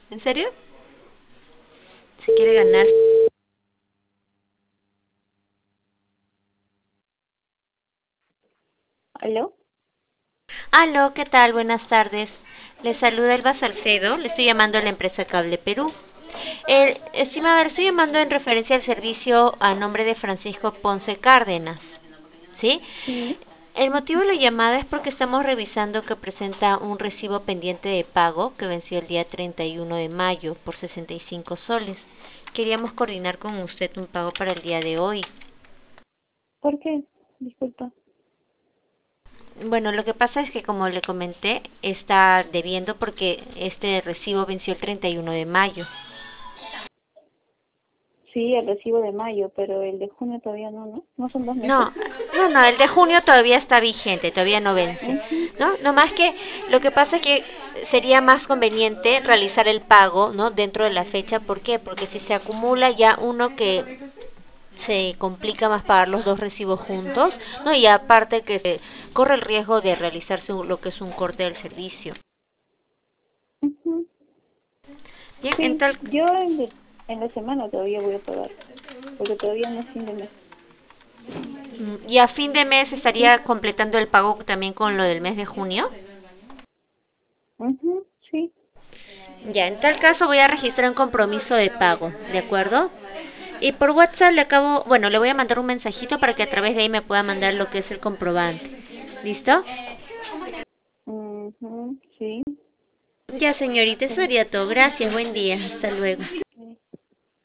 ¿En serio? Se quiere ganar. ¿Aló? Aló, ¿qué tal? Buenas tardes. Le saluda Elba Salcedo. Le estoy llamando a la empresa Cable Perú. Estimada, le estoy llamando en referencia al servicio a nombre de Francisco Ponce Cárdenas. ¿Sí? Sí. El motivo de la llamada es porque estamos revisando que presenta un recibo pendiente de pago que venció el día 31 de mayo por 65 soles. Queríamos coordinar con usted un pago para el día de hoy. ¿Por qué? Disculpa. Bueno, lo que pasa es que como le comenté, está debiendo porque este recibo venció el 31 de mayo. Sí, el recibo de mayo, pero el de junio todavía no, ¿no? ¿No son 2 meses? No, no, el de junio todavía está vigente, todavía no vence, Ujú, ¿no? No más que lo que pasa es que sería más conveniente realizar el pago, ¿no? Dentro de la fecha, ¿por qué? Porque si se acumula ya uno que se complica más pagar los dos recibos juntos, ¿no? Y aparte que se corre el riesgo de realizarse lo que es un corte del servicio. ujú. Bien, Sí, yo en la semana todavía voy a pagar, porque todavía no es fin de mes. y a fin de mes Sí. estaría completando el pago también con lo del mes de junio. Ujú, sí. Ya, en tal caso voy a registrar un compromiso de pago, ¿de acuerdo? Y por WhatsApp le acabo, bueno, le voy a mandar un mensajito para que a través de ahí me pueda mandar lo que es el comprobante. ¿Listo? Ujú, sí. Ya, señorita, eso Sí. sería todo. Gracias, buen día. Hasta luego.